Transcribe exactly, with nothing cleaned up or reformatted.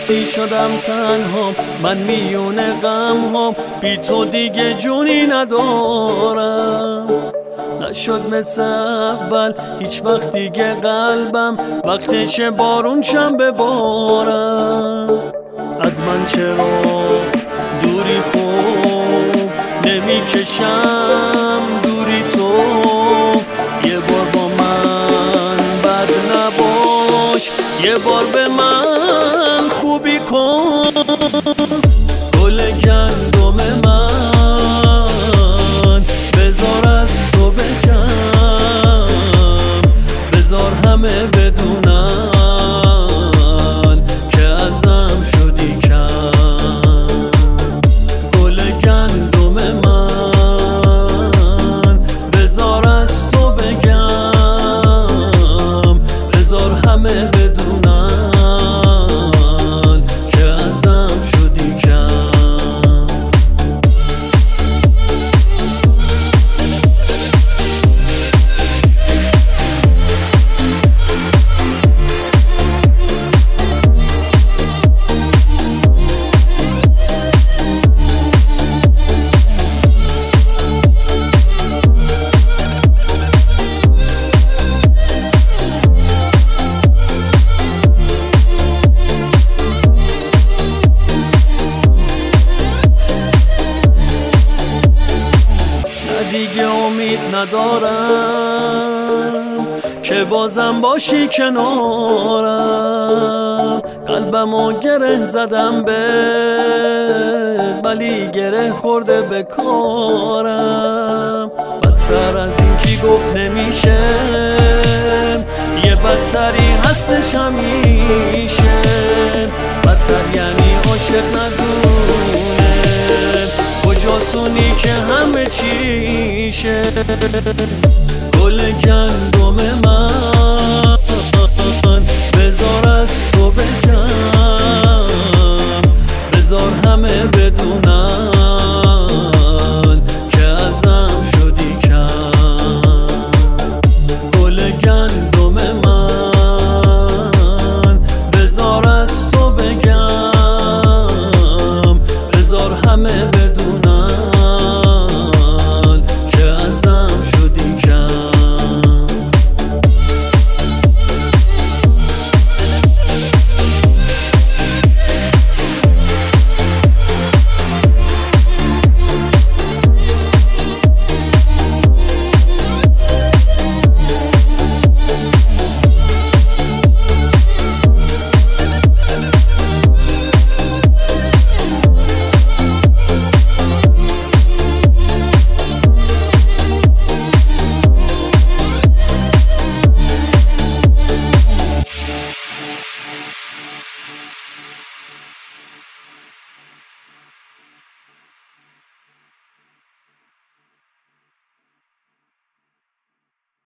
رفتی شدم تنها، من میونه غم هم بی تو دیگه جونی ندارم. نشد مثل اول هیچ وقت دیگه قلبم، وقتش بارون شم ببارم. از من چرا دوری خوب نمیکشم، دوری تو یه بار با من بد نباش، یه بار به من خوبی کن. گل گندم من بذار از تو بگم، بذار همه بدونن که ازم شدی کم. گل گندم من بذار از تو بگم، بذار همه بدونن که ازم شدی کم. دیگه امید ندارم که بازم باشی کنارم. قلبمو گره زدم به ولی گره خورده به کارم. بدتر از این کی گفت نمیشه، یه بدتری هستش همیشه. بدتر یعنی عاشق ندونه کجاسونی که همه چیشه. گل گندم